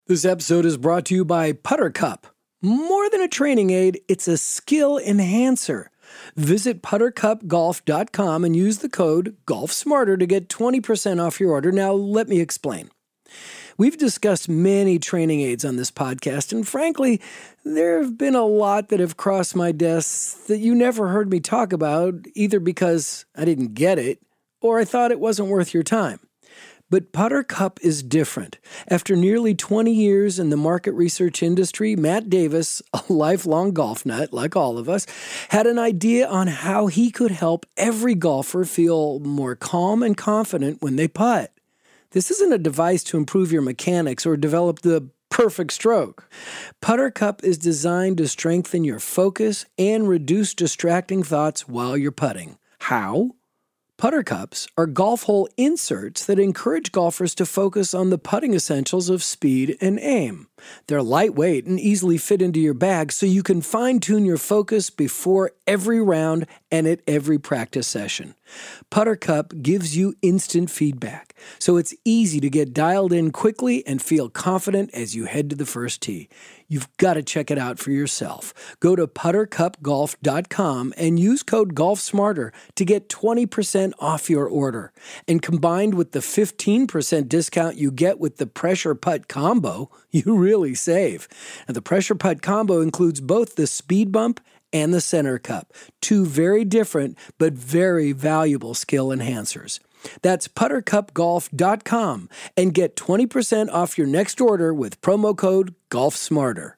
This episode is brought to you by Putter Cup. More than a training aid, it's a skill enhancer. Visit puttercupgolf.com and use the code GolfSmarter to get 20% off your order. Now, let me explain. We've discussed many training aids on this podcast, and frankly, there have been a lot that have crossed my desk that you never heard me talk about, either because I didn't get it or I thought it wasn't worth your time. But Putter Cup is different. After nearly 20 years in the market research industry, Matt Davis, a lifelong golf nut like all of us, had an idea on how he could help every golfer feel more calm and confident when they putt. This isn't a device to improve your mechanics or develop the perfect stroke. Putter Cup is designed to strengthen your focus and reduce distracting thoughts while you're putting. How? Putter Cups are golf hole inserts that encourage golfers to focus on the putting essentials of speed and aim. They're lightweight and easily fit into your bag so you can fine-tune your focus before every round and at every practice session. Putter Cup gives you instant feedback, so it's easy to get dialed in quickly and feel confident as you head to the first tee. You've got to check it out for yourself. Go to puttercupgolf.com and use code GolfSmarter to get 20% off your order. And combined with the 15% discount you get with the Pressure Putt Combo, you really save. Now, the Pressure Putt Combo includes both the Speed Bump and the Center Cup, two very different but very valuable skill enhancers. That's puttercupgolf.com and get 20% off your next order with promo code GolfSmarter.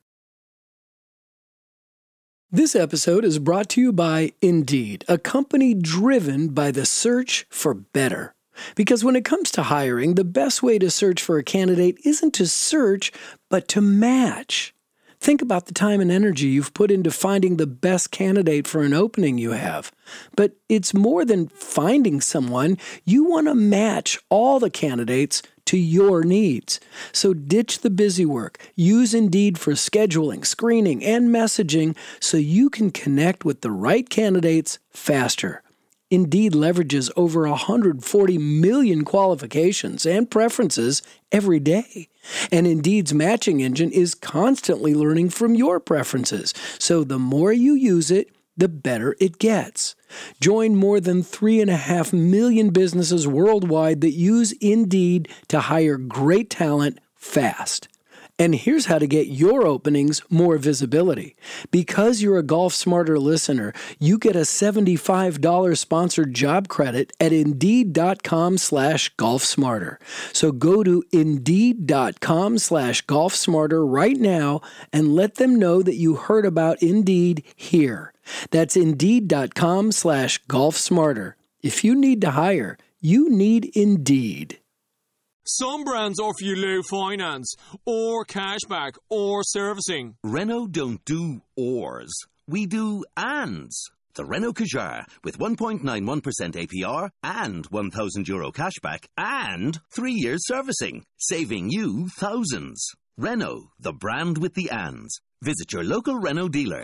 This episode is brought to you by Indeed, a company driven by the search for better. Because when it comes to hiring, the best way to search for a candidate isn't to search, but to match. Think about the time and energy you've put into finding the best candidate for an opening you have. But it's more than finding someone. You want to match all the candidates to your needs. So ditch the busy work. Use Indeed for scheduling, screening, and messaging so you can connect with the right candidates faster. Indeed leverages over 140 million qualifications and preferences every day. And Indeed's matching engine is constantly learning from your preferences. So the more you use it, the better it gets. Join more than 3.5 million businesses worldwide that use Indeed to hire great talent fast. And here's how to get your openings more visibility. Because you're a Golf Smarter listener, you get a $75 sponsored job credit at Indeed.com/GolfSmarter. So go to Indeed.com/GolfSmarter right now and let them know that you heard about Indeed here. That's Indeed.com/GolfSmarter. If you need to hire, you need Indeed. Some brands offer you low finance, or cashback, or servicing. Renault don't do ors. We do ands. The Renault Kadjar with 1.91% APR and €1,000 cashback and 3 years servicing, saving you thousands. Renault, the brand with the ands. Visit your local Renault dealer.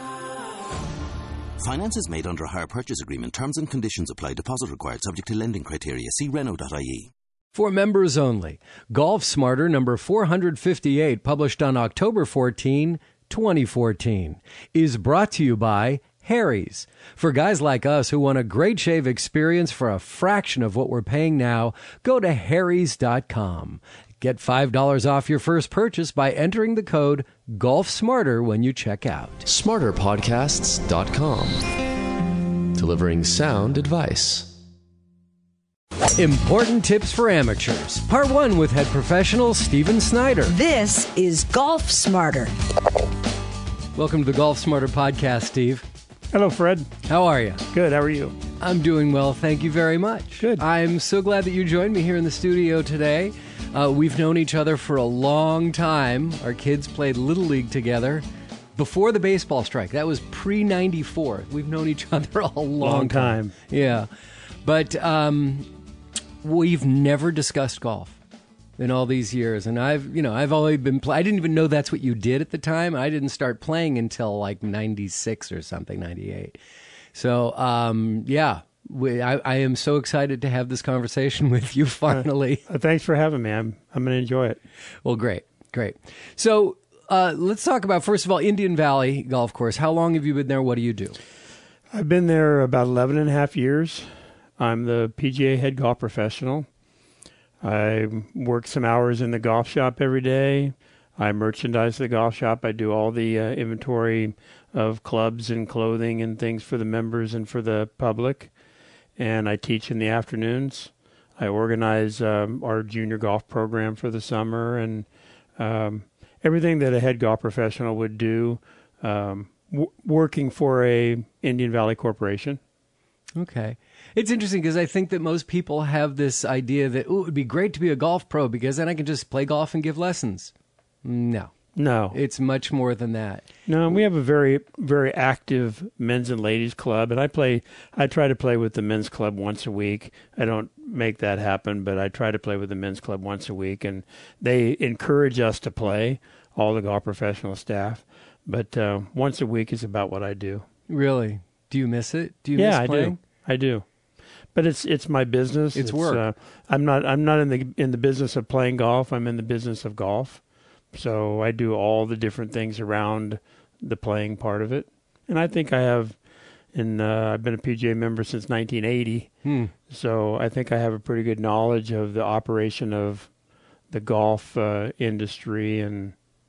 Finance is made under a hire purchase agreement. Terms and conditions apply. Deposit required subject to lending criteria. See Renault.ie. For members only, Golf Smarter number 458, published on October 14, 2014, is brought to you by Harry's. For guys like us who want a great shave experience for a fraction of what we're paying now, go to harrys.com. Get $5 off your first purchase by entering the code GolfSmarter when you check out. SmarterPodcasts.com. Delivering sound advice. Important tips for amateurs. Part 1 with head professional Steven Snyder. This is Golf Smarter. Welcome to the Golf Smarter podcast, Steve. Hello, Fred. How are you? Good. How are you? I'm doing well. Thank you very much. Good. I'm so glad that you joined me here in the studio today. We've known each other for a long time. Our kids played Little League together before the baseball strike. That was pre-94. We've known each other a long time. Yeah. But we've never discussed golf in all these years. And I've only been I didn't even know that's what you did at the time. I didn't start playing until like 96 or something, 98. So, I am so excited to have this conversation with you finally. Thanks for having me. I'm going to enjoy it. Well, great. Great. So let's talk about, first of all, Indian Valley Golf Course. How long have you been there? What do you do? I've been there about 11 and a half years. I'm the PGA head golf professional. I work some hours in the golf shop every day. I merchandise the golf shop. I do all the inventory of clubs and clothing and things for the members and for the public. And I teach in the afternoons. I organize our junior golf program for the summer and everything that a head golf professional would do working for a Indian Valley Corporation. Okay. It's interesting because I think that most people have this idea that, it would be great to be a golf pro because then I can just play golf and give lessons. No. It's much more than that. No, we have a very, very active men's and ladies club, and I try to play with the men's club once a week. I don't make that happen, but I try to play with the men's club once a week, and they encourage us to play, all the golf professional staff. But once a week is about what I do. Really? Do you miss it? Do you miss playing? I do. But it's my business. It's work. I'm not in the business of playing golf. I'm in the business of golf. So I do all the different things around the playing part of it. And I think I have, I've been a PGA member since 1980. So I think I have a pretty good knowledge of the operation of the golf industry and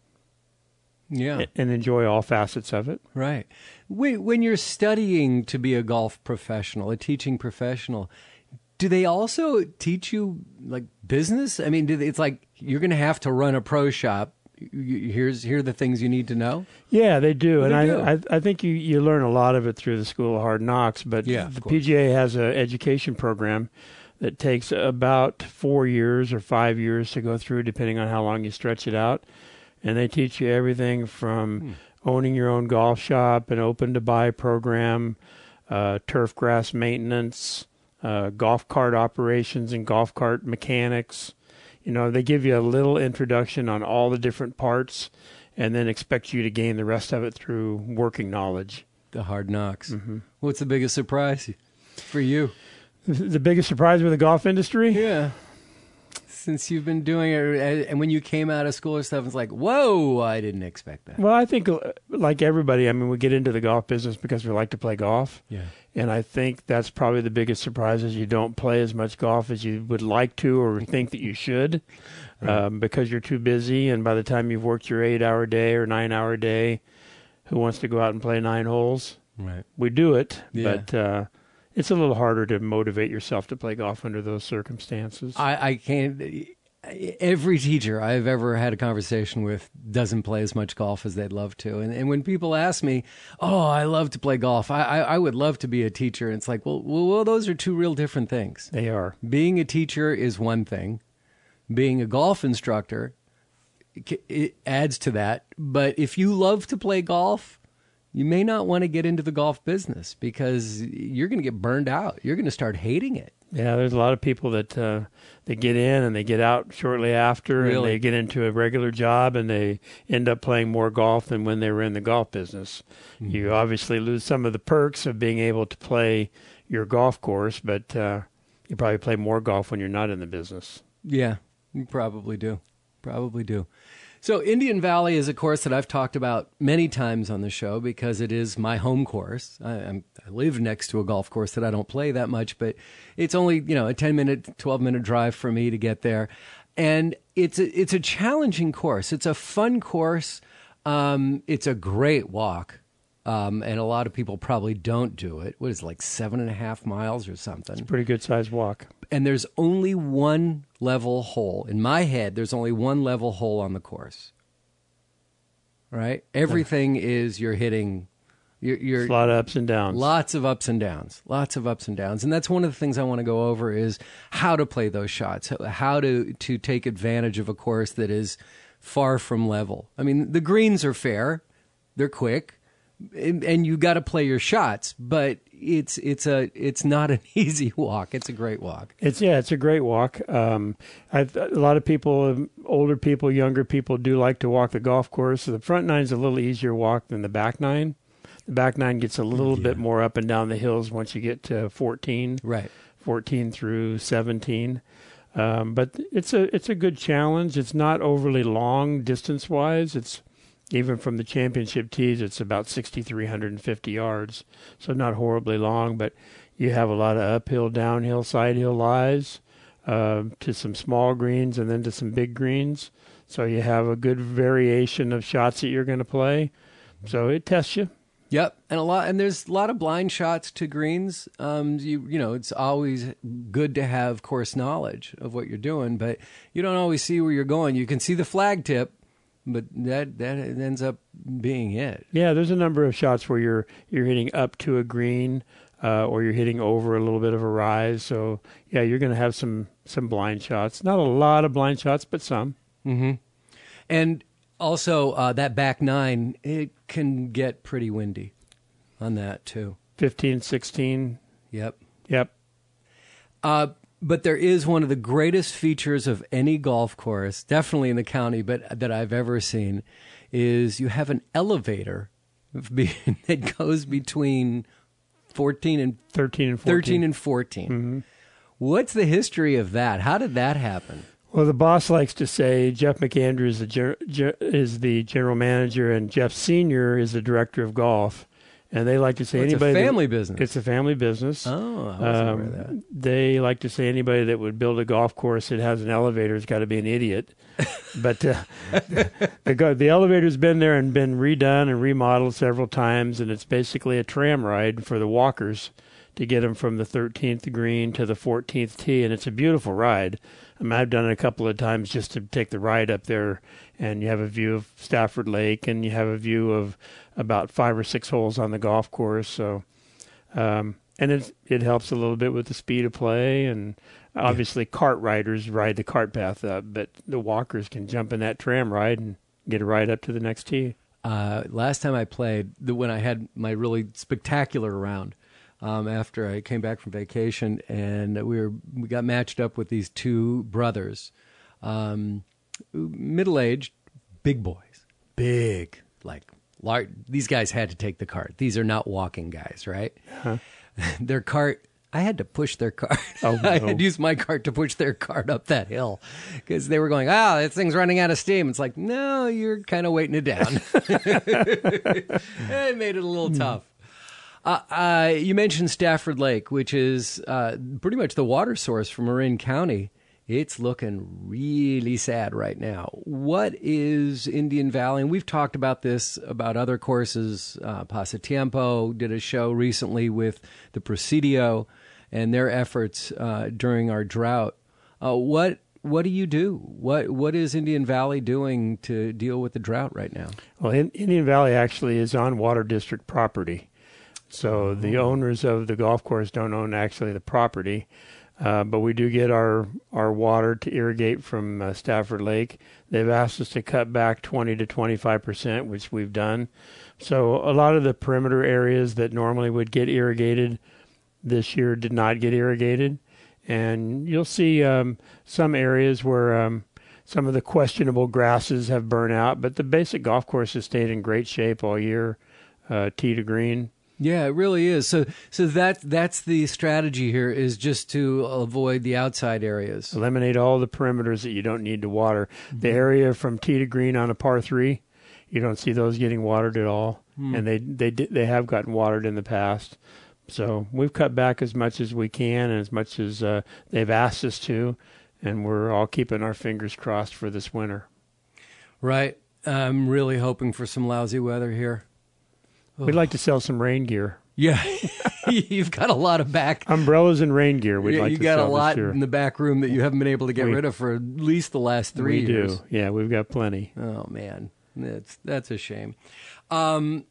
enjoy all facets of it. Right. When you're studying to be a golf professional, a teaching professional, do they also teach you like business? I mean, it's like you're going to have to run a pro shop. Here are the things you need to know. Yeah, they do, Well, and I think you learn a lot of it through the School of Hard Knocks. But the PGA has an education program that takes about 4 years or 5 years to go through, depending on how long you stretch it out. And they teach you everything from owning your own golf shop, an open to buy program, turf grass maintenance, golf cart operations and golf cart mechanics. You know, they give you a little introduction on all the different parts and then expect you to gain the rest of it through working knowledge. The Hard Knocks. Mm-hmm. What's the biggest surprise for you? The biggest surprise with the golf industry? Yeah. Since you've been doing it, and when you came out of school and stuff, it's like, whoa, I didn't expect that. Well, I think like everybody, I mean, we get into the golf business because we like to play golf. Yeah. And I think that's probably the biggest surprise is you don't play as much golf as you would like to or think that you should because you're too busy. And by the time you've worked your 8-hour day or 9-hour day, who wants to go out and play 9 holes? Right. We do it, but it's a little harder to motivate yourself to play golf under those circumstances. I can't. Every teacher I've ever had a conversation with doesn't play as much golf as they'd love to. And when people ask me, oh, I love to play golf, I would love to be a teacher. And it's like, well, those are two real different things. They are. Being a teacher is one thing. Being a golf instructor, it adds to that. But if you love to play golf, you may not want to get into the golf business because you're going to get burned out. You're going to start hating it. Yeah, there's a lot of people that they get in and they get out shortly after, and they get into a regular job and they end up playing more golf than when they were in the golf business. Mm-hmm. You obviously lose some of the perks of being able to play your golf course, but you probably play more golf when you're not in the business. Yeah, you probably do. Probably do. So Indian Valley is a course that I've talked about many times on the show because it is my home course. I live next to a golf course that I don't play that much, but it's only, a 10-minute, 12-minute drive for me to get there. And it's a challenging course. It's a fun course. It's a great walk. And a lot of people probably don't do it. What is it, like 7.5 miles or something? It's a pretty good sized walk. And there's only one level hole. In my head, there's only one level hole on the course. Right? Everything is you're hitting. You're a lot of ups and downs. Lots of ups and downs. Lots of ups and downs. And that's one of the things I want to go over is how to play those shots, how to take advantage of a course that is far from level. I mean, the greens are fair. They're quick. And you got to play your shots, but it's not an easy walk. It's a great walk. It's a great walk. A lot of people, older people, younger people, do like to walk the golf course. So the front nine's a little easier walk than the back nine. The back nine gets a little bit more up and down the hills once you get to 14. Right. 14 through 17. But it's a good challenge. It's not overly long distance-wise. It's even from the championship tees, it's about 6,350 yards, so not horribly long. But you have a lot of uphill, downhill, side hill lies to some small greens and then to some big greens. So you have a good variation of shots that you're going to play. So it tests you. Yep, and there's a lot of blind shots to greens. You know, it's always good to have course knowledge of what you're doing, but you don't always see where you're going. You can see the flag tip, but that ends up being it. Yeah, there's a number of shots where you're hitting up to a green, or you're hitting over a little bit of a rise. So yeah, you're going to have some blind shots. Not a lot of blind shots, but some. Mm-hmm. And also, that back nine, it can get pretty windy on that, too. 15, 16. Yep. But there is one of the greatest features of any golf course, definitely in the county, but that I've ever seen, is you have an elevator that goes between 13 and 14. Mm-hmm. What's the history of that? How did that happen? Well, the boss likes to say Jeff McAndrew is the general manager, and Jeff Sr. is the director of golf. And they like to say it's anybody. It's a family business. It's a family business. Oh, I wasn't aware of that. They like to say anybody that would build a golf course that has an elevator has got to be an idiot. But the elevator's been there and been redone and remodeled several times, and it's basically a tram ride for the walkers to get them from the 13th green to the 14th tee, and it's a beautiful ride. I mean, I've done it a couple of times just to take the ride up there, and you have a view of Stafford Lake, and you have a view of about 5 or 6 holes on the golf course. So, and it helps a little bit with the speed of play, and obviously cart riders ride the cart path up, but the walkers can jump in that tram ride and get a ride up to the next tee. Last time I played, when I had my really spectacular round, after I came back from vacation, and we got matched up with these two brothers, middle-aged, big boys, big, like large. These guys had to take the cart. These are not walking guys, right? Huh? Their cart, I had to push their cart. Oh, no. I had to use my cart to push their cart up that hill because they were going, this thing's running out of steam. It's like, no, you're kind of weighting it down. It made it a little tough. You mentioned Stafford Lake, which is pretty much the water source for Marin County. It's looking really sad right now. What is Indian Valley? And we've talked about this, about other courses. Pasatiempo did a show recently with the Presidio and their efforts during our drought. What do you do? What is Indian Valley doing to deal with the drought right now? Well, Indian Valley actually is on Water District property. So the owners of the golf course don't own actually the property, but we do get our water to irrigate from Stafford Lake. They've asked us to cut back 20 to 25%, which we've done. So a lot of the perimeter areas that normally would get irrigated this year did not get irrigated. And you'll see some areas where some of the questionable grasses have burnt out, but the basic golf course has stayed in great shape all year, tee to green. Yeah, it really is. So that's the strategy here, is just to avoid the outside areas. Eliminate all the perimeters that you don't need to water. Mm-hmm. The area from tee to green on a par 3, you don't see those getting watered at all, and they have gotten watered in the past. So we've cut back as much as we can and as much as they've asked us to, and we're all keeping our fingers crossed for this winter. Right. I'm really hoping for some lousy weather here. We'd like to sell some rain gear. Yeah, you've got a lot of back umbrellas and rain gear. We'd like to sell. You got a lot in the back room that you haven't been able to get rid of for at least the last 3 years. We do. Yeah, we've got plenty. Oh man, that's a shame. One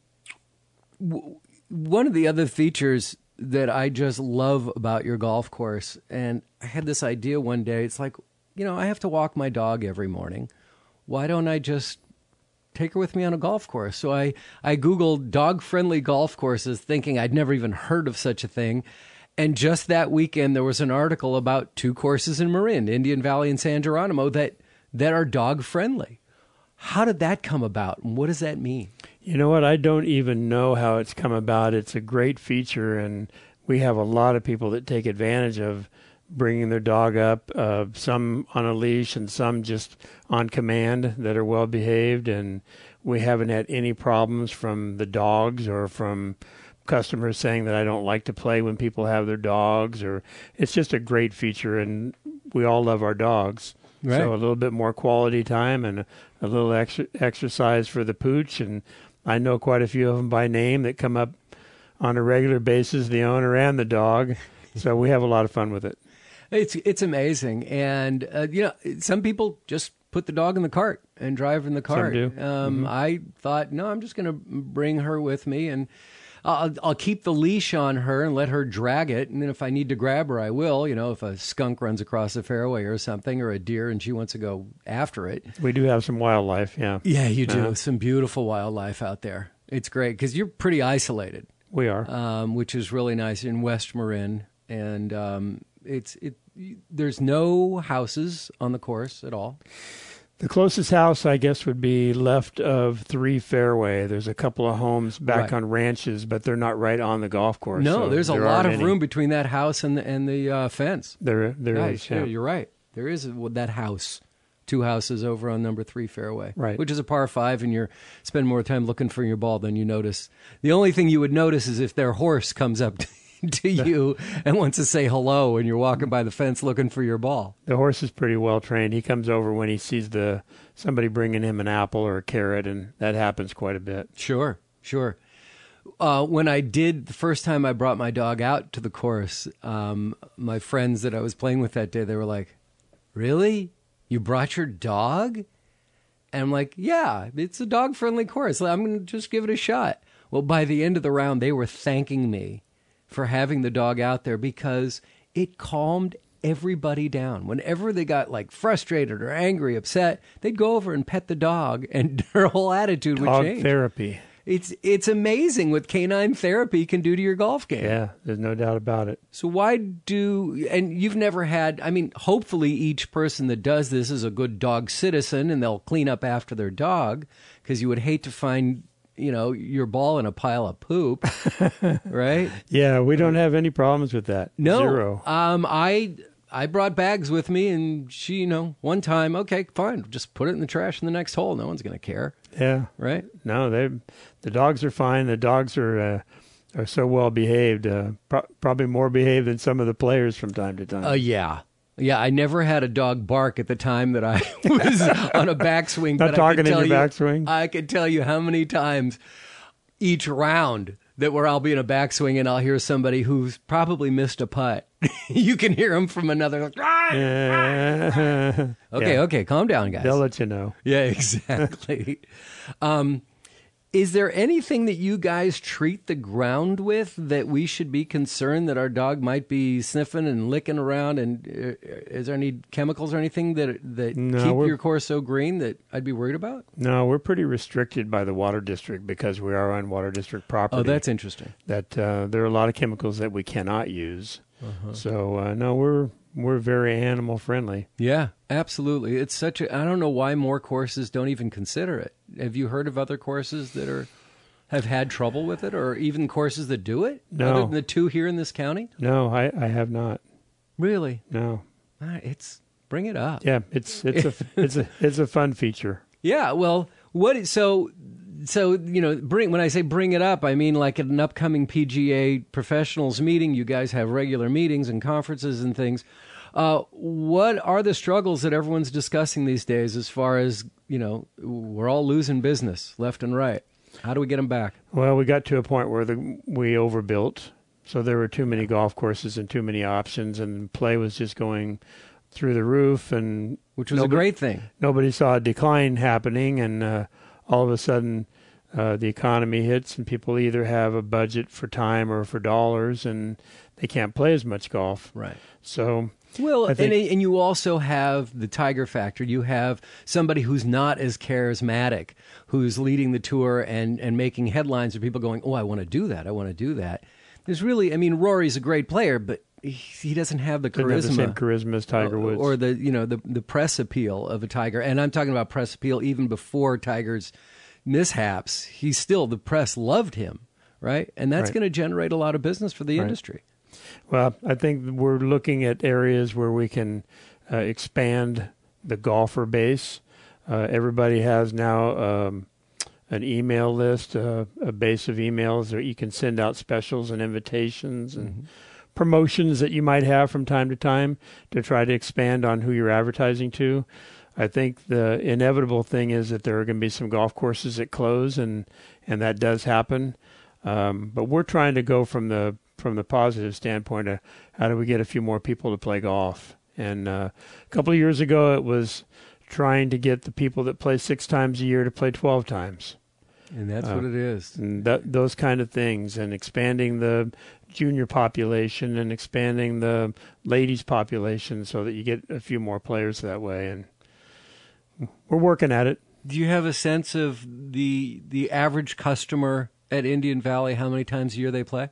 of the other features that I just love about your golf course, and I had this idea one day. It's like, I have to walk my dog every morning. Why don't I just take her with me on a golf course? So I Googled dog-friendly golf courses, thinking I'd never even heard of such a thing. And just that weekend, there was an article about 2 courses in Marin, Indian Valley and San Geronimo, that are dog-friendly. How did that come about, and what does that mean? You know what? I don't even know how it's come about. It's a great feature, and we have a lot of people that take advantage of bringing their dog up, some on a leash and some just on command that are well behaved. And we haven't had any problems from the dogs or from customers saying that I don't like to play when people have their dogs. Or it's just a great feature, and we all love our dogs. Right. So a little bit more quality time and a little exercise for the pooch. And I know quite a few of them by name that come up on a regular basis, the owner and the dog. So we have a lot of fun with it. It's amazing. And, some people just put the dog in the cart and drive in the cart. Some do. I thought, no, I'm just going to bring her with me, and I'll keep the leash on her and let her drag it. And then if I need to grab her, I will. If a skunk runs across the fairway or something, or a deer and she wants to go after it. We do have some wildlife, yeah. Yeah, you do. Some beautiful wildlife out there. It's great because you're pretty isolated. We are. Which is really nice in West Marin. And there's no houses on the course at all. The closest house, I guess, would be left of 3 fairway. There's a couple of homes back on ranches, but they're not right on the golf course. No, so there's a lot of room between that house and the fence. There is. Yeah. You're right. There is that house. 2 houses over on number 3 fairway, right? Which is a par 5, and you spend more time looking for your ball than you notice. The only thing you would notice is if their horse comes up to you and wants to say hello, and you're walking by the fence looking for your ball. The horse is pretty well trained. He comes over when he sees somebody bringing him an apple or a carrot, and that happens quite a bit. Sure. When I did the first time I brought my dog out to the course, my friends that I was playing with that day, they were like, "Really? You brought your dog?" And I'm like, "Yeah, it's a dog-friendly course. I'm going to just give it a shot." Well, by the end of the round, they were thanking me for having the dog out there because it calmed everybody down. Whenever they got frustrated or angry, upset, they'd go over and pet the dog, and their whole attitude would change. Dog therapy. It's amazing what canine therapy can do to your golf game. Yeah, there's no doubt about it. So and you've never had, hopefully each person that does this is a good dog citizen and they'll clean up after their dog, because you would hate to find, your ball in a pile of poop, right? Yeah, we don't have any problems with that. No. 0. I brought bags with me, and she, one time, okay, fine, just put it in the trash in the next hole. No one's going to care. Yeah. Right? No, the dogs are fine. The dogs are so well behaved, probably more behaved than some of the players from time to time. Yeah. Yeah, I never had a dog bark at the time that I was on a backswing. Not talking in your backswing? I could tell you how many times each round where I'll be in a backswing and I'll hear somebody who's probably missed a putt. You can hear them from another. Okay, calm down, guys. They'll let you know. Yeah, exactly. Is there anything that you guys treat the ground with that we should be concerned that our dog might be sniffing and licking around? And is there any chemicals or anything that keep your course so green that I'd be worried about? No, we're pretty restricted by the Water District because we are on Water District property. Oh, that's interesting. That there are a lot of chemicals that we cannot use. So, no, we're very animal friendly. Yeah, absolutely. It's I don't know why more courses don't even consider it. Have you heard of other courses that have had trouble with it, or even courses that do it? No. Other than the 2 here in this county? No, I have not. Really? No. Bring it up. Yeah, it's a fun feature. Yeah, well, when I say bring it up, I mean like at an upcoming PGA professionals meeting, you guys have regular meetings and conferences and things. What are the struggles that everyone's discussing these days as far as, we're all losing business left and right? How do we get them back? Well, we got to a point where we overbuilt. So there were too many golf courses and too many options, and play was just going through the roof. Which was a great thing. Nobody saw a decline happening, and all of a sudden the economy hits and people either have a budget for time or for dollars, and they can't play as much golf. Right. So... Well, and you also have the Tiger factor. You have somebody who's not as charismatic, who's leading the tour and making headlines of people going, "Oh, I want to do that. I want to do that." There's really, Rory's a great player, but he doesn't have the charisma. Doesn't have the same charisma as Tiger Woods, or the press appeal of a Tiger. And I'm talking about press appeal even before Tiger's mishaps. The press loved him, right? And that's going to generate a lot of business for the industry. Well, I think we're looking at areas where we can expand the golfer base. Everybody has now an email list, a base of emails that you can send out specials and invitations and promotions that you might have from time to time to try to expand on who you're advertising to. I think the inevitable thing is that there are going to be some golf courses that close, and that does happen. But we're trying to go from the positive standpoint of how do we get a few more people to play golf. And a couple of years ago, it was trying to get the people that play 6 times a year to play 12 times. And that's what it is. And those kind of things, and expanding the junior population and expanding the ladies population so that you get a few more players that way. And we're working at it. Do you have a sense of the average customer at Indian Valley, how many times a year they play?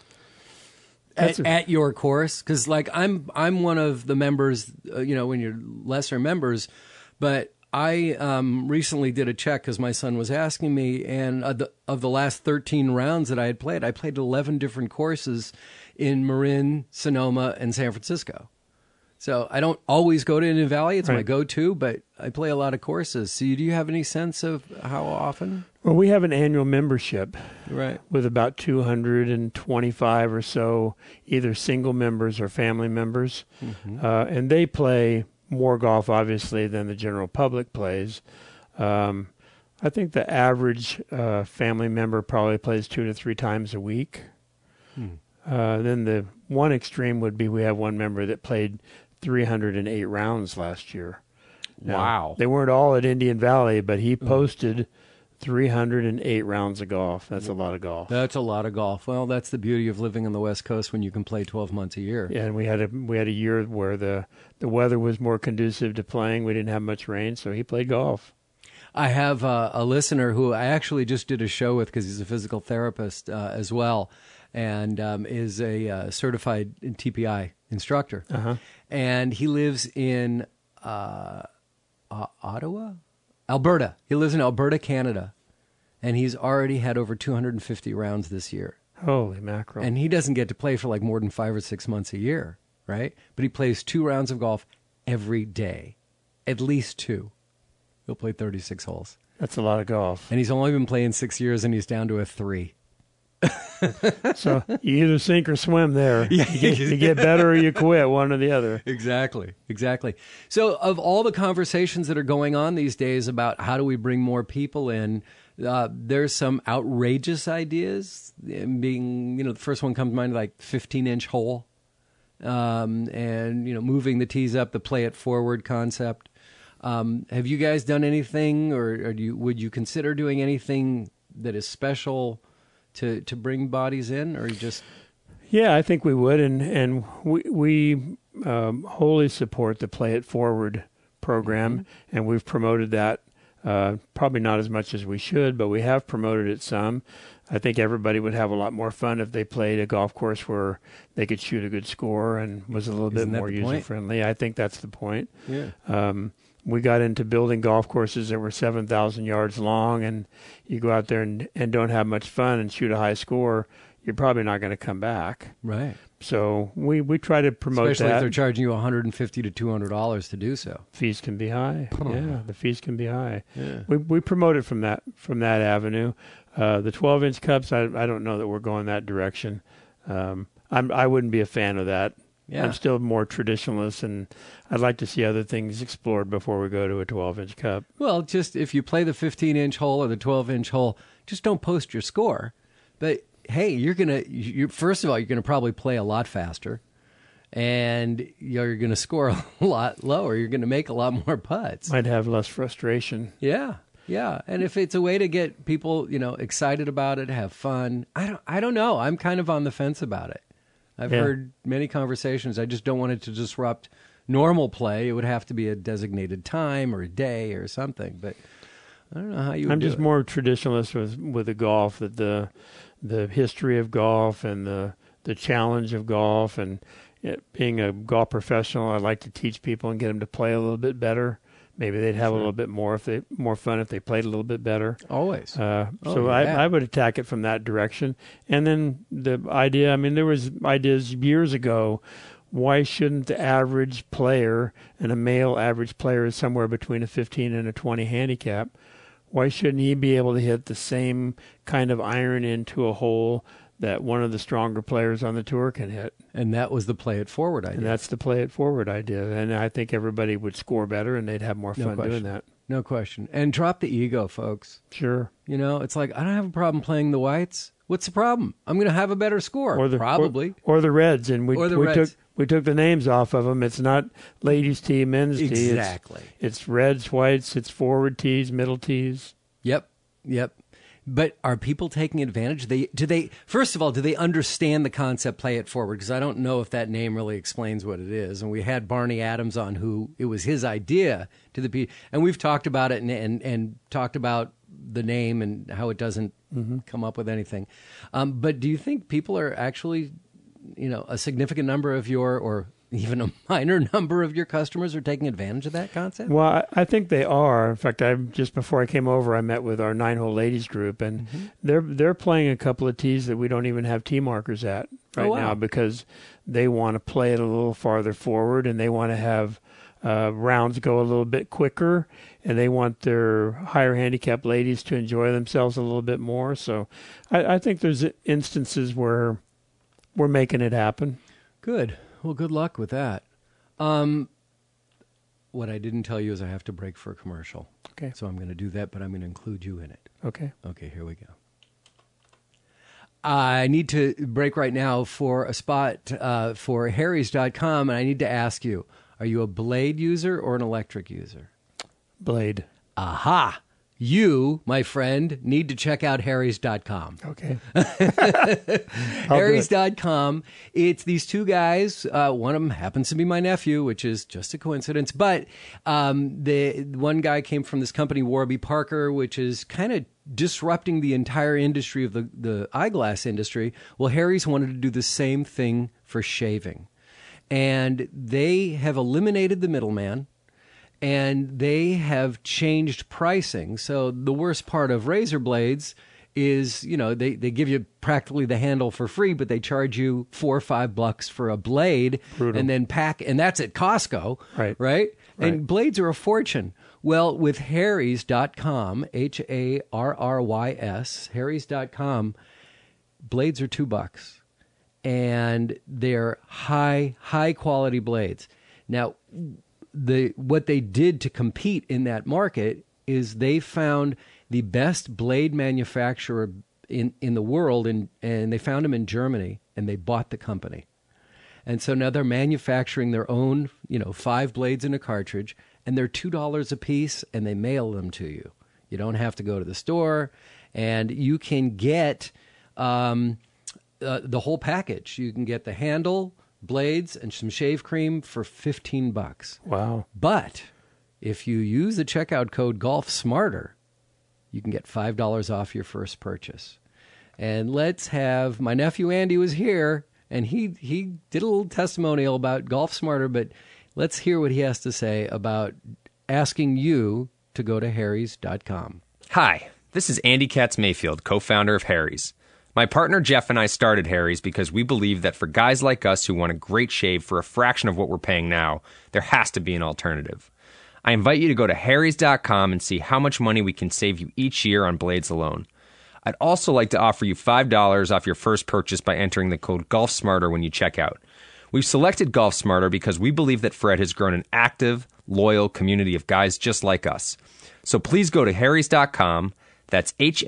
At your course? Because like I'm one of the members, when you're lesser members, but I recently did a check because my son was asking me, and of the last 13 rounds that I had played, I played 11 different courses in Marin, Sonoma, and San Francisco. So I don't always go to Indian Valley. It's my go-to, but I play a lot of courses. So do you have any sense of how often? Well, we have an annual membership, right, with about 225 or so, either single members or family members, and they play more golf, obviously, than the general public plays. I think the average family member probably plays 2 to 3 times a week. Then the one extreme would be we have one member that played 308 rounds last year. Now, wow. They weren't all at Indian Valley, but he posted 308 rounds of golf. That's a lot of golf. That's a lot of golf. Well, that's the beauty of living on the West Coast when you can play 12 months a year. Yeah, and we had a year where the weather was more conducive to playing. We didn't have much rain, so he played golf. I have a listener who I actually just did a show with because he's a physical therapist as well, and is a certified TPI instructor. And he lives in Ottawa? Alberta. He lives in Alberta, Canada. And he's already had over 250 rounds this year. Holy mackerel. And he doesn't get to play for like more than 5 or 6 months a year, right? But he plays 2 rounds of golf every day. At least 2. He'll play 36 holes. That's a lot of golf. And he's only been playing 6 years, and he's down to a 3. So you either sink or swim there. You get better or you quit, one or the other. Exactly. So of all the conversations that are going on these days about how do we bring more people in, there's some outrageous ideas. Being, the first one comes to mind, like 15-inch hole, and moving the tees up, the play it forward concept. Have you guys done anything, or would you consider doing anything that is special to bring bodies in, or just? Yeah, I think we would, and we wholly support the Play It Forward program, and we've promoted that. Probably not as much as we should, but we have promoted it some. I think everybody would have a lot more fun if they played a golf course where they could shoot a good score and was a little bit more user-friendly. I think that's the point. Yeah. We got into building golf courses that were 7,000 yards long, and you go out there and don't have much fun and shoot a high score, you're probably not going to come back. Right. So we try to promote Especially that. if they're charging you $150 to $200 to do so. Fees can be high. Yeah, the fees can be high. Yeah. We promote it from that avenue. The 12-inch cups, I don't know that we're going that direction. I wouldn't be a fan of that. Yeah. I'm still more traditionalist, and I'd like to see other things explored before we go to a 12-inch cup. Well, just if you play the 15-inch hole or the 12-inch hole, just don't post your score. But hey, first of all, you're gonna probably play a lot faster, and you're gonna score a lot lower. You're gonna make a lot more putts. Might have less frustration. Yeah. And if it's a way to get people, excited about it, have fun, I don't know. I'm kind of on the fence about it. I've heard many conversations. I just don't want it to disrupt normal play. It would have to be a designated time or a day or something. But I don't know how you would I'm do just it. more traditionalist with the golf, that the history of golf and the challenge of golf, and being a golf professional, I like to teach people and get them to play a little bit better maybe they'd have a little bit more fun if they played a little bit better. Always. I would attack it from that direction. And then the idea, I mean, there was ideas years ago. Why shouldn't the average player, and a male average player is somewhere between a 15 and a 20 handicap, why shouldn't he be able to hit the same kind of iron into a hole that one of the stronger players on the tour can hit? And that was the play it forward idea. And that's the play it forward idea. And I think everybody would score better and they'd have more fun doing that. No question. And drop the ego, folks. Sure. You know, it's like, I don't have a problem playing the whites. What's the problem? I'm going to have a better score. Probably. Or the reds. And we took the names off of them. It's not ladies' tee, men's tee. Exactly. It's reds, whites, it's forward tees, middle tees. Yep. But are people taking advantage? First of all, do they understand the concept play it forward? Because I don't know if that name really explains what it is. And we had Barney Adams on, who it was his idea and we've talked about it and talked about the name and how it doesn't come up with anything. But do you think people are actually, a significant number of or even a minor number of your customers are taking advantage of that concept? Well, I think they are. In fact, just before I came over, I met with our 9-hole ladies group, and they're playing a couple of tees that we don't even have tee markers at now, because they want to play it a little farther forward, and they want to have rounds go a little bit quicker, and they want their higher handicap ladies to enjoy themselves a little bit more. So I think there's instances where we're making it happen. Good. Well, good luck with that. What I didn't tell you is I have to break for a commercial. Okay. So I'm going to do that, but I'm going to include you in it. Okay. Okay, here we go. I need to break right now for a spot for Harrys.com, and I need to ask you, are you a Blade user or an electric user? Blade. Aha! You, my friend, need to check out Harrys.com. Okay. Harrys.com. It's these two guys. One of them happens to be my nephew, which is just a coincidence. But the one guy came from this company, Warby Parker, which is kind of disrupting the entire industry of the eyeglass industry. Well, Harrys wanted to do the same thing for shaving. And they have eliminated the middleman. And they have changed pricing. So the worst part of razor blades is, they give you practically the handle for free, but they charge you $4 or $5 for a blade. Brutal. And then and that's at Costco. Right? And blades are a fortune. Well, with Harrys.com, Harrys, Harrys.com, blades are $2. And they're high quality blades. Now, what they did to compete in that market is they found the best blade manufacturer in the world, and they found them in Germany, and they bought the company. And so now they're manufacturing their own, 5 blades in a cartridge, and they're $2 a piece, and they mail them to you. You don't have to go to the store, and you can get the whole package. You can get the handle, blades, and some shave cream for $15. Wow. But if you use the checkout code GolfSmarter, you can get $5 off your first purchase. And let's have, my nephew Andy was here, and he did a little testimonial about GolfSmarter, but let's hear what he has to say about asking you to go to Harrys.com. Hi, this is Andy Katz-Mayfield, co-founder of Harrys. My partner Jeff and I started Harrys because we believe that for guys like us who want a great shave for a fraction of what we're paying now, there has to be an alternative. I invite you to go to Harrys.com and see how much money we can save you each year on blades alone. I'd also like to offer you $5 off your first purchase by entering the code GolfSmarter when you check out. We've selected GolfSmarter because we believe that Fred has grown an active, loyal community of guys just like us. So please go to Harrys.com, that's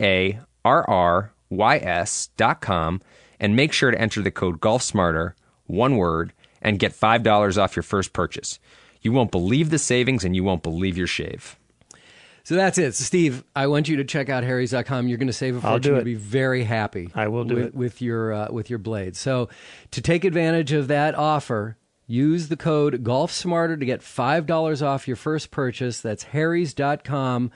HARRYS.com, and make sure to enter the code GolfSmarter, one word, and get $5 off your first purchase. You won't believe the savings, and you won't believe your shave. So that's it. Steve, I want you to check out Harrys.com. You're going to save a fortune. You'll be very happy. I will do it. With your blades. So to take advantage of that offer, use the code GolfSmarter to get $5 off your first purchase. That's Harrys.com,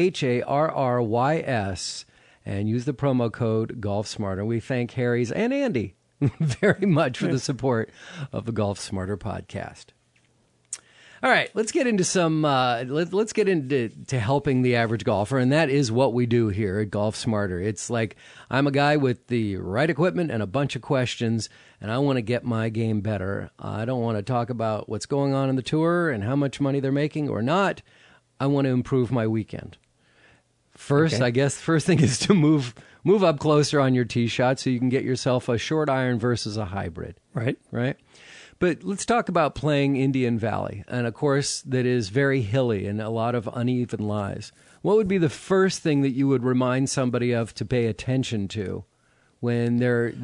HARRYS, and use the promo code GolfSmarter. We thank Harrys and Andy very much for the support of the Golf Smarter podcast. All right, let's get into some. Let's get into helping the average golfer, and that is what we do here at Golf Smarter. It's like I'm a guy with the right equipment and a bunch of questions, and I want to get my game better. I don't want to talk about what's going on in the tour and how much money they're making or not. I want to improve my weekend. First, okay. I guess the first thing is to move up closer on your tee shot so you can get yourself a short iron versus a hybrid. Right. But let's talk about playing Indian Valley, and a course that is very hilly and a lot of uneven lies. What would be the first thing that you would remind somebody of to pay attention to when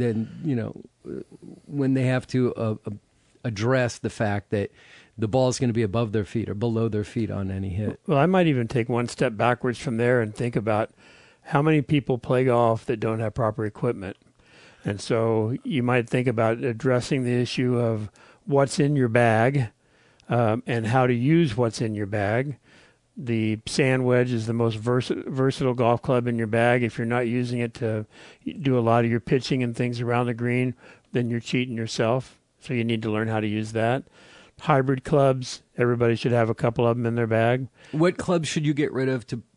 when they have to address the fact that the ball is going to be above their feet or below their feet on any hit? Well, I might even take one step backwards from there and think about how many people play golf that don't have proper equipment. And so you might think about addressing the issue of what's in your bag and how to use what's in your bag. The sand wedge is the most versatile golf club in your bag. If you're not using it to do a lot of your pitching and things around the green, then you're cheating yourself. So you need to learn how to use that. Hybrid clubs, everybody should have a couple of them in their bag. What clubs should you get rid of so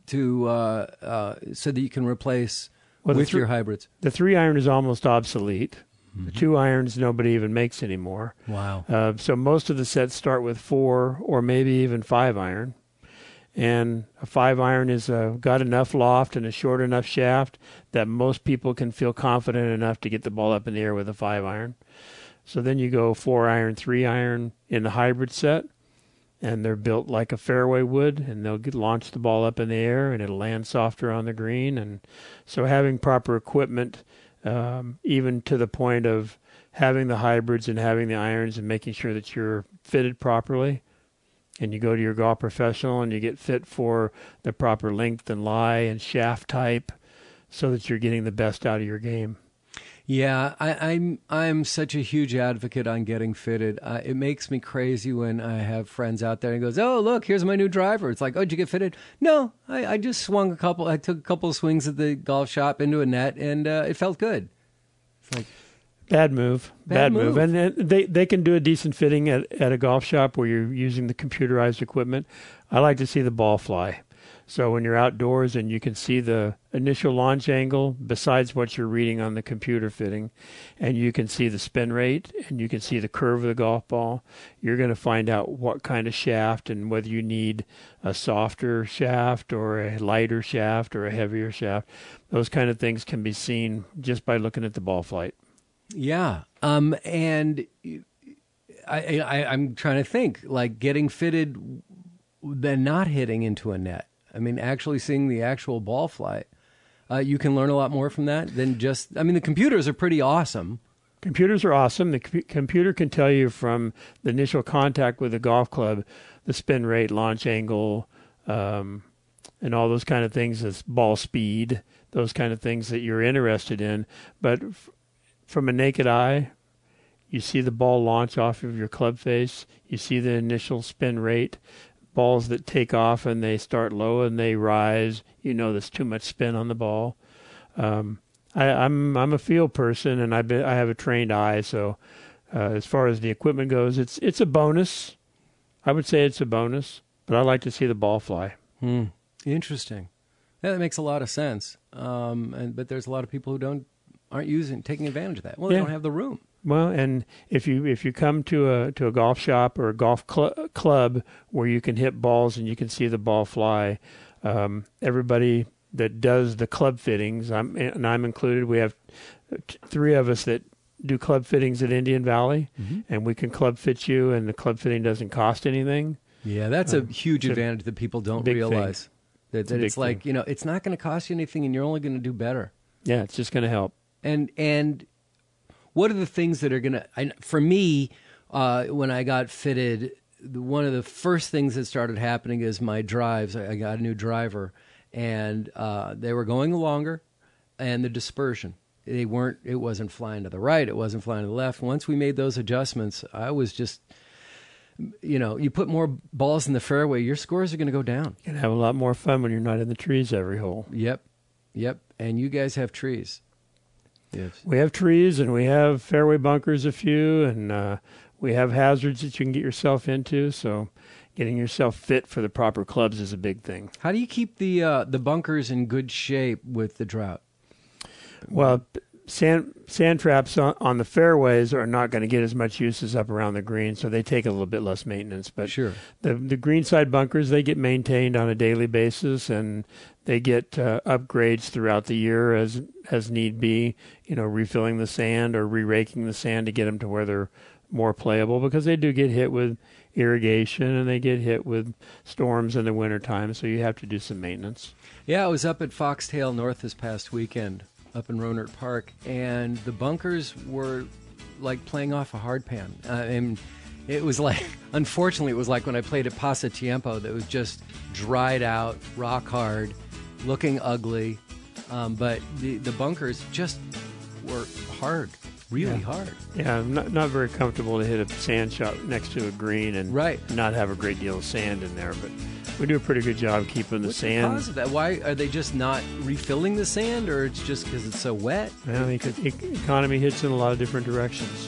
that you can replace with your hybrids? The 3-iron is almost obsolete. Mm-hmm. The 2-irons nobody even makes anymore. Wow. So most of the sets start with 4 or maybe even 5-iron. And a 5-iron is got enough loft and a short enough shaft that most people can feel confident enough to get the ball up in the air with a 5-iron. So then you go 4-iron, 3-iron in the hybrid set, and they're built like a fairway would, and they'll launch the ball up in the air, and it'll land softer on the green. And so having proper equipment, even to the point of having the hybrids and having the irons and making sure that you're fitted properly, and you go to your golf professional and you get fit for the proper length and lie and shaft type so that you're getting the best out of your game. Yeah, I'm such a huge advocate on getting fitted. It makes me crazy when I have friends out there and goes, "Oh, look, here's my new driver." It's like, "Oh, did you get fitted?" No, I just swung I took a couple of swings at the golf shop into a net, and it felt good. It's like, Bad move. And they can do a decent fitting at a golf shop where you're using the computerized equipment. I like to see the ball fly. So when you're outdoors and you can see the initial launch angle besides what you're reading on the computer fitting, and you can see the spin rate and you can see the curve of the golf ball, you're going to find out what kind of shaft and whether you need a softer shaft or a lighter shaft or a heavier shaft. Those kind of things can be seen just by looking at the ball flight. Yeah. And I'm trying to think, like getting fitted, then not hitting into a net. I mean, actually seeing the actual ball flight. You can learn a lot more from that than just, the computers are pretty awesome. Computers are awesome. The computer can tell you from the initial contact with the golf club, the spin rate, launch angle, and all those kind of things, as ball speed, those kind of things that you're interested in. But from a naked eye, you see the ball launch off of your club face. You see the initial spin rate. Balls that take off and they start low and they rise, there's too much spin on the ball. I'm a feel person, and I have a trained eye. So as far as the equipment goes, it's a bonus. I would say it's a bonus, but I like to see the ball fly. Interesting. Yeah, that makes a lot of sense. But there's a lot of people who aren't taking advantage of that. Well, they don't have the room. Well, and if you come to a golf shop or a golf club where you can hit balls and you can see the ball fly, everybody that does the club fittings, I'm included. We have 3 of us that do club fittings at Indian Valley, and we can club fit you, and the club fitting doesn't cost anything. Yeah, that's a huge advantage that people don't realize. That it's like thing. It's not going to cost you anything, and you're only going to do better. Yeah, it's just going to help. And what are the things that are going to, for me, when I got fitted, one of the first things that started happening is my drives. I got a new driver, and they were going longer, and the dispersion. It wasn't flying to the right. It wasn't flying to the left. Once we made those adjustments, I was just, you put more balls in the fairway, your scores are going to go down. You can have a lot more fun when you're not in the trees every hole. Yep. And you guys have trees. Yes. We have trees, and we have fairway bunkers, a few, and we have hazards that you can get yourself into. So getting yourself fit for the proper clubs is a big thing. How do you keep the bunkers in good shape with the drought? Well, sand traps on the fairways are not going to get as much use as up around the green, so they take a little bit less maintenance. But sure, the greenside bunkers, they get maintained on a daily basis, and they get upgrades throughout the year as need be. Refilling the sand or re-raking the sand to get them to where they're more playable, because they do get hit with irrigation and they get hit with storms in the wintertime, so you have to do some maintenance. Yeah, I was up at Foxtail North this past weekend, up in Rohnert Park, and the bunkers were like playing off a hard pan. And it was like, unfortunately, it was like when I played at Pasatiempo, that was just dried out, rock hard, looking ugly. But the bunkers just were hard, really hard. Yeah, not very comfortable to hit a sand shot next to a green and not have a great deal of sand in there, but we do a pretty good job keeping the sand. What's the cause of that? Why are they just not refilling the sand, or it's just because it's so wet? Well, the economy hits in a lot of different directions.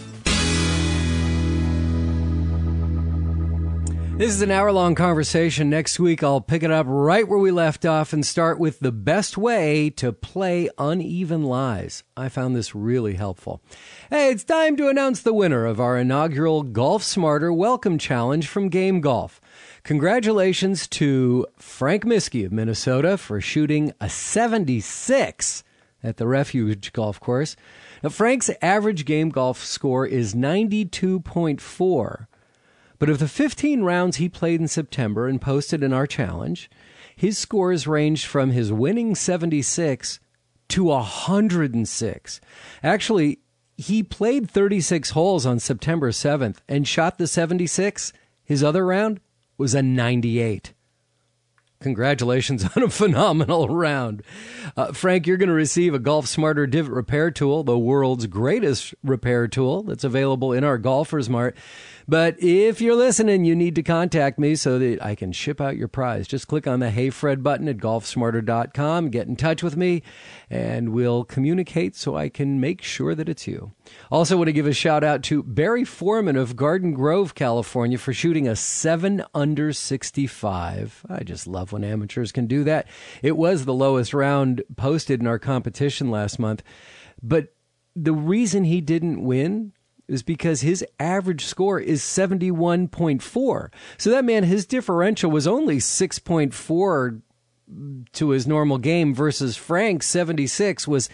This is an hour-long conversation. Next week, I'll pick it up right where we left off and start with the best way to play uneven lies. I found this really helpful. Hey, it's time to announce the winner of our inaugural Golf Smarter Welcome Challenge from Game Golf. Congratulations to Frank Miskey of Minnesota for shooting a 76 at the Refuge Golf Course. Now, Frank's average game golf score is 92.4. But of the 15 rounds he played in September and posted in our challenge, his scores ranged from his winning 76 to 106. Actually, he played 36 holes on September 7th and shot the 76. His other round was a 98. Congratulations on a phenomenal round. Frank, you're going to receive a Golf Smarter Divot Repair Tool, the world's greatest repair tool that's available in our Golfers Mart. But if you're listening, you need to contact me so that I can ship out your prize. Just click on the Hey Fred button at golfsmarter.com, get in touch with me, and we'll communicate so I can make sure that it's you. Also want to give a shout out to Barry Foreman of Garden Grove, California, for shooting a 7 under 65. I just love when amateurs can do that. It was the lowest round posted in our competition last month. But the reason he didn't win is because his average score is 71.4. So that man, his differential was only 6.4 to his normal game versus Frank's 76 was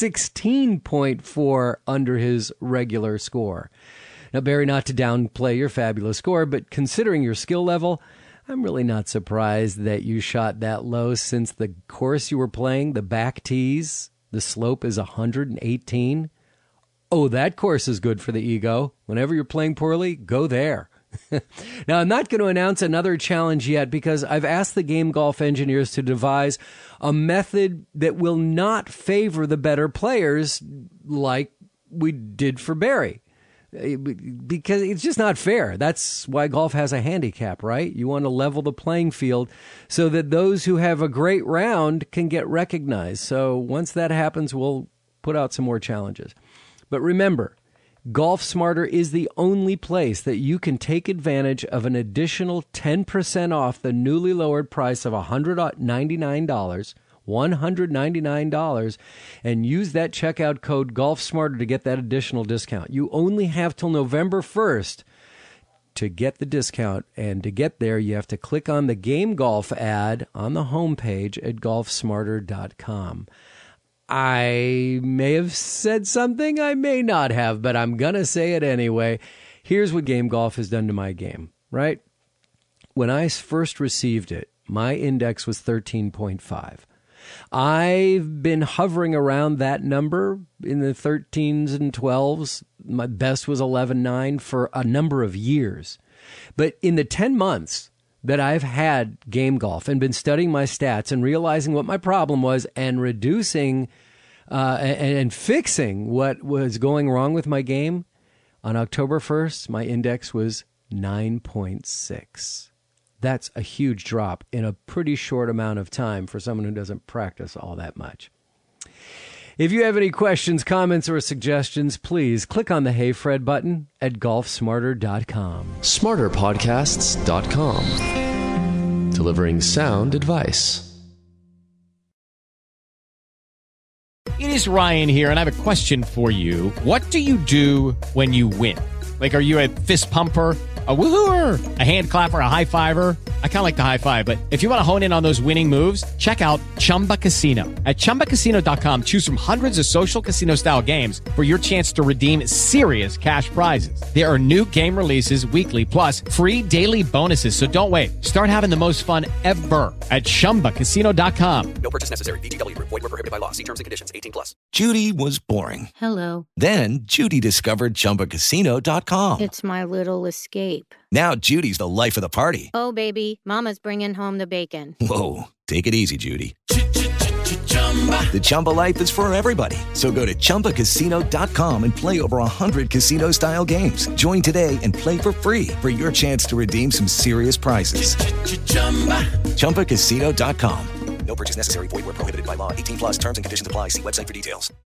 16.4 under his regular score. Now, Barry, not to downplay your fabulous score, but considering your skill level, I'm really not surprised that you shot that low, since the course you were playing, the back tees, the slope is 118. Oh, that course is good for the ego. Whenever you're playing poorly, go there. Now, I'm not going to announce another challenge yet because I've asked the Game Golf engineers to devise a method that will not favor the better players like we did for Barry. Because it's just not fair. That's why golf has a handicap, right? You want to level the playing field so that those who have a great round can get recognized. So once that happens, we'll put out some more challenges. But remember, Golf Smarter is the only place that you can take advantage of an additional 10% off the newly lowered price of $199, and use that checkout code GolfSmarter to get that additional discount. You only have till November 1st to get the discount, and to get there, you have to click on the Game Golf ad on the homepage at golfsmarter.com. I may have said something, I may not have, but I'm going to say it anyway. Here's what Game Golf has done to my game, right? When I first received it, my index was 13.5. I've been hovering around that number in the 13s and 12s. My best was 11.9 for a number of years. But in the 10 months that I've had Game Golf and been studying my stats and realizing what my problem was and reducing and fixing what was going wrong with my game, on October 1st, my index was 9.6. That's a huge drop in a pretty short amount of time for someone who doesn't practice all that much. If you have any questions, comments, or suggestions, please click on the Hey Fred button at golfsmarter.com. Smarterpodcasts.com. Delivering sound advice. It is Ryan here, and I have a question for you. What do you do when you win? Like, are you a fist pumper, a woohooer, a hand clapper, a high fiver? I kind of like the high five, but if you want to hone in on those winning moves, check out Chumba Casino. At ChumbaCasino.com, choose from hundreds of social casino-style games for your chance to redeem serious cash prizes. There are new game releases weekly, plus free daily bonuses. So don't wait. Start having the most fun ever at ChumbaCasino.com. No purchase necessary. VGW. Void where prohibited by law. See terms and conditions. 18+. Judy was boring. Hello. Then Judy discovered ChumbaCasino.com. It's my little escape. Now Judy's the life of the party. Oh, baby, mama's bringing home the bacon. Whoa, take it easy, Judy. The Chumba life is for everybody. So go to ChumbaCasino.com and play over 100 casino-style games. Join today and play for free for your chance to redeem some serious prizes. ChumbaCasino.com. No purchase necessary. Void where prohibited by law. 18+. Terms and conditions apply. See website for details.